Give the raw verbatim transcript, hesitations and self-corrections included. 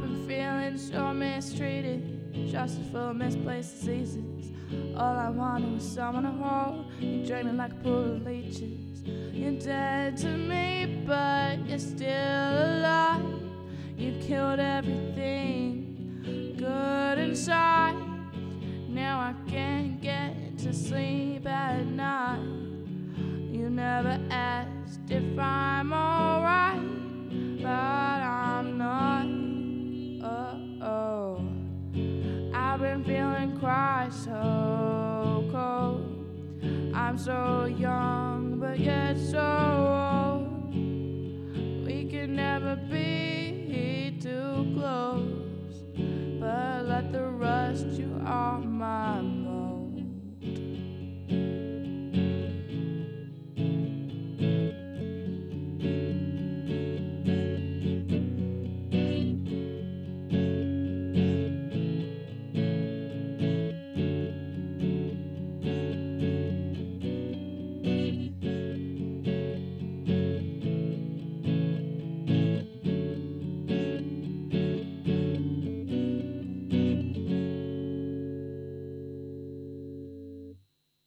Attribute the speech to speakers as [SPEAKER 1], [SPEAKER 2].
[SPEAKER 1] been feeling so mistreated, just full of misplaced diseases. All I wanted was someone to hold. You drained me like a pool of leeches. You're dead to me, but you're still alive. You killed everything good inside. Now I can't get to sleep at night. You never asked if I'm alright, but I'm not. Oh, oh. I've been feeling quite so cold. I'm so young, but yet so old. We can never be